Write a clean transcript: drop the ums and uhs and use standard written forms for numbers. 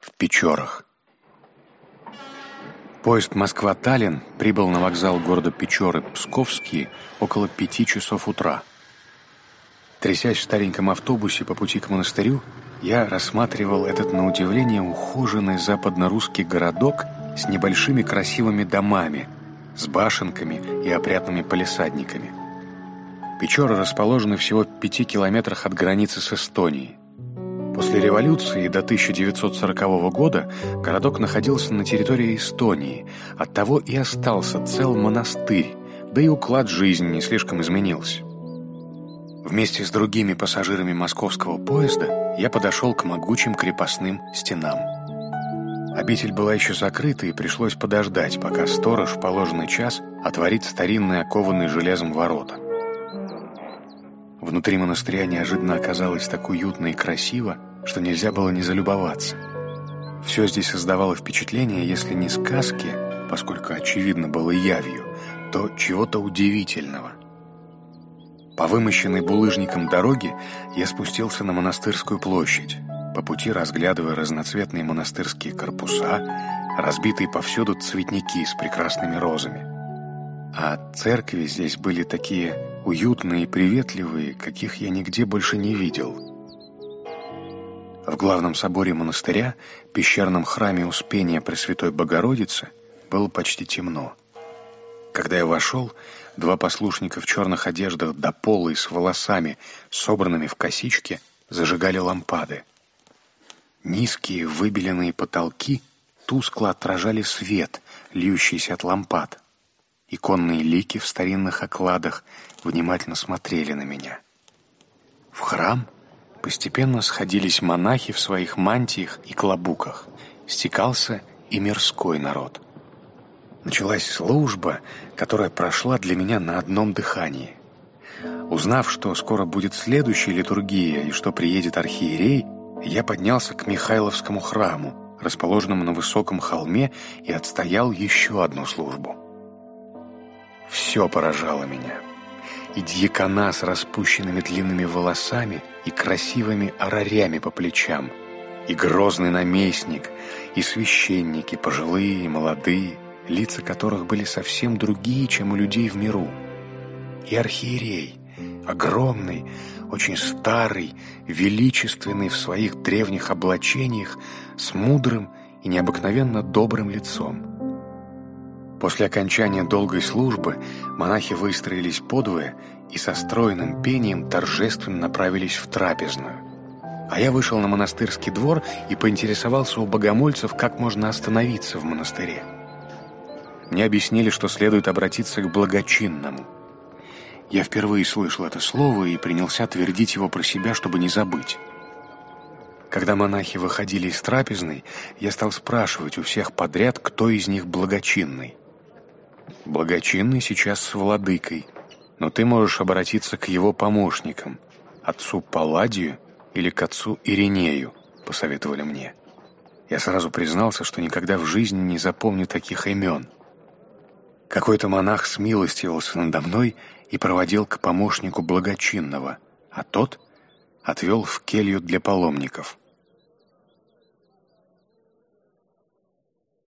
в Печорах. Поезд Москва-Таллин прибыл на вокзал города Печоры Псковские около 5 часов утра. Трясясь в стареньком автобусе по пути к монастырю, я рассматривал этот, на удивление, ухоженный западно-русский городок с небольшими красивыми домами, с башенками и опрятными палисадниками. Печоры расположены всего в 5 километрах от границы с Эстонией. После революции до 1940 года городок находился на территории Эстонии, оттого и остался цел монастырь, да и уклад жизни не слишком изменился. Вместе с другими пассажирами московского поезда я подошел к могучим крепостным стенам. Обитель была еще закрыта, и пришлось подождать, пока сторож в положенный час отворит старинные окованные железом ворота. Внутри монастыря неожиданно оказалось так уютно и красиво, что нельзя было не залюбоваться. Все здесь создавало впечатление, если не сказки, поскольку очевидно было явью, то чего-то удивительного. По вымощенной булыжником дороге я спустился на Монастырскую площадь, по пути разглядывая разноцветные монастырские корпуса, разбитые повсюду цветники с прекрасными розами. А церкви здесь были такие уютные и приветливые, каких я нигде больше не видел. В главном соборе монастыря, пещерном храме Успения Пресвятой Богородицы, было почти темно. Когда я вошел, 2 послушника в черных одеждах до пола и с волосами, собранными в косички, зажигали лампады. Низкие выбеленные потолки тускло отражали свет, льющийся от лампад. Иконные лики в старинных окладах внимательно смотрели на меня. В храм постепенно сходились монахи в своих мантиях и клобуках. Стекался и мирской народ. Началась служба, которая прошла для меня на одном дыхании. Узнав, что скоро будет следующая литургия и что приедет архиерей, я поднялся к Михайловскому храму, расположенному на высоком холме, и отстоял еще одну службу. Все поражало меня. И дьякона с распущенными длинными волосами и красивыми орарями по плечам, и грозный наместник, и священники, пожилые и молодые, лица которых были совсем другие, чем у людей в миру. И архиерей, огромный, очень старый, величественный в своих древних облачениях, с мудрым и необыкновенно добрым лицом. После окончания долгой службы монахи выстроились подвое и со стройным пением торжественно направились в трапезную. А я вышел на монастырский двор и поинтересовался у богомольцев, как можно остановиться в монастыре. Мне объяснили, что следует обратиться к благочинному. Я впервые слышал это слово и принялся твердить его про себя, чтобы не забыть. Когда монахи выходили из трапезной, я стал спрашивать у всех подряд, кто из них благочинный. Благочинный сейчас с владыкой, но ты можешь обратиться к его помощникам, отцу Палладию или к отцу Иринею, посоветовали мне. Я сразу признался, что никогда в жизни не запомню таких имен. Какой-то монах смилостивился надо мной и проводил к помощнику благочинного, а тот отвел в келью для паломников.